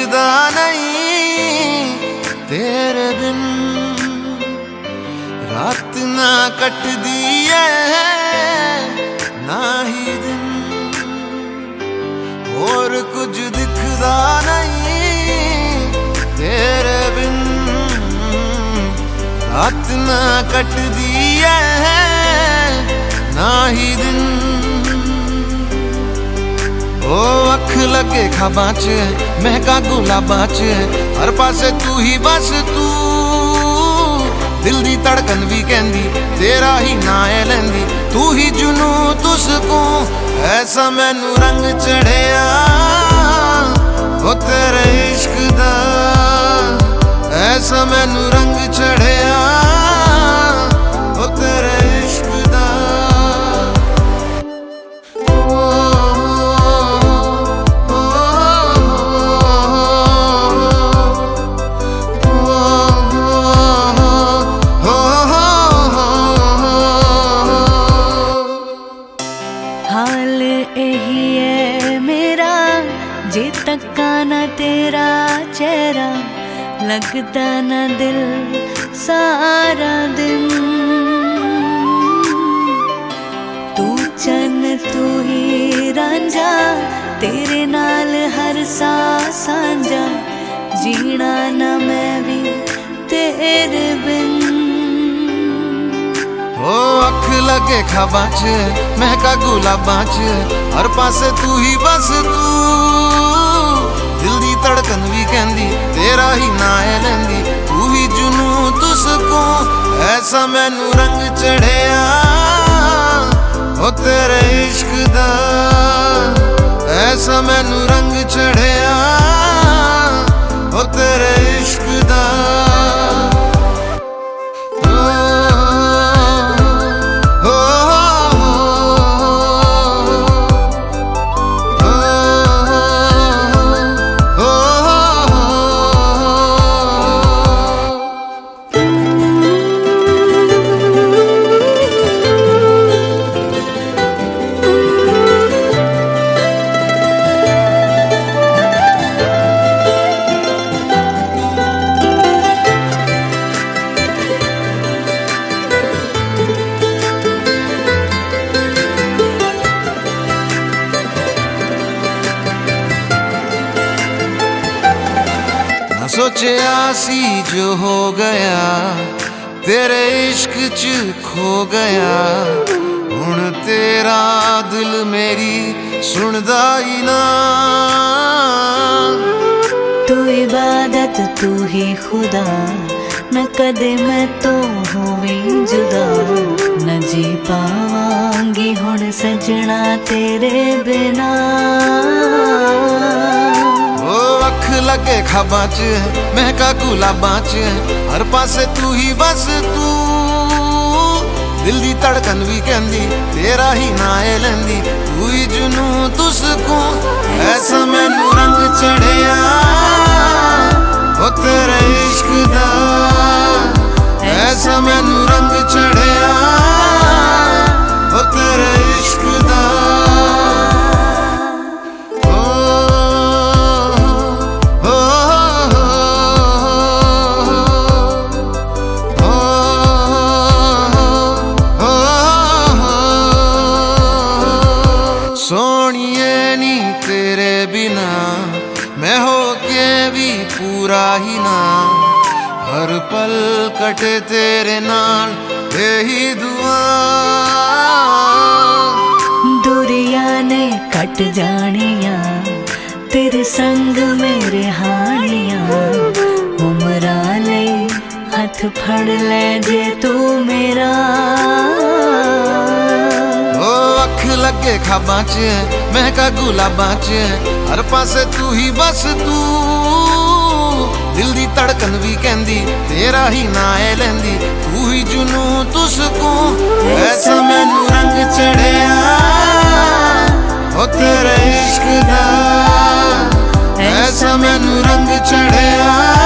दिखदा नहीं तेरे बिन, रात ना कटदी है ना ही दिन, और कुछ दिखदा नहीं तेरे बिन, रात ना कटदी है ना ही दिन। ओ अख लगे खाबां च महका गुलाबां च, हर पासे तू ही बस तू, दिल दी धड़कन भी कहंदी तेरा ही ना है लैंदी, तू ही जुनू तुसको ऐसा मैनू रंग चढ़िया ओ तेरे इश्क दा, ऐसा मैनू रंग चढ़िया ओ तेरे इश्क दा। हाल यही है मेरा, जे तक्का ना तेरा चेहरा, लगता ना दिल सारा दिन। तू चन तू ही रांझा, तेरे नाल हर सा सांझा, जीना ना मैं भी तेरे बिन। ओ अख लगे खाबां च महका गुलाबां च, हर पासे तू ही बस तू, दिल दी धड़कन भी कहंदी तेरा ही ना है लैंदी, तू ही जुनू तुसको ऐसा मैनू रंग चढ़िया ओ तेरे इश्क दा, ऐसा मैनू रंग चढ़िया ओ तेरे इश्क दा। सोचा सी जो हो गया तेरे इश्क च खो गया, हुण तेरा दिल मेरी सुनदा ही ना। तू इबादत तू ही खुदा, न कदे मैं तो होवी जुदा, न जी पावांगी हुण सजना तेरे बिना। अख लगे खाबां च महका गुलाबां च, हर पासे तू ही बस तू, दिल दी धड़कन भी कहंदी तेरा ही ना है लैंदी, तू ही जुनू तुसको ऐसा मैनू रंग चढ़िया ओ तेरे इश्क दा, ऐसा मैनू रंग चढ़िया ओ तेरे इश्क दा। सोनिए नी तेरे बिना मैं हो के भी पूरा ही ना, हर पल कटे तेरे नाल यही दुआ। दूरिया ने कट जानिया तेरे संग मेरे हानिया, उमरा ले हथ फड़ ले जे तू मेरा। अख लगे खाबां च महका गुलाबां च, हर पासे तू ही बस तू, दिल दी धड़कन भी कहंदी तेरा ही ना है लैंदी, तू ही जुनू तुसको ऐसा मैनू रंग चढ़िया ओ तेरे इश्क दा, ऐसा मैनू रंग चढ़िया।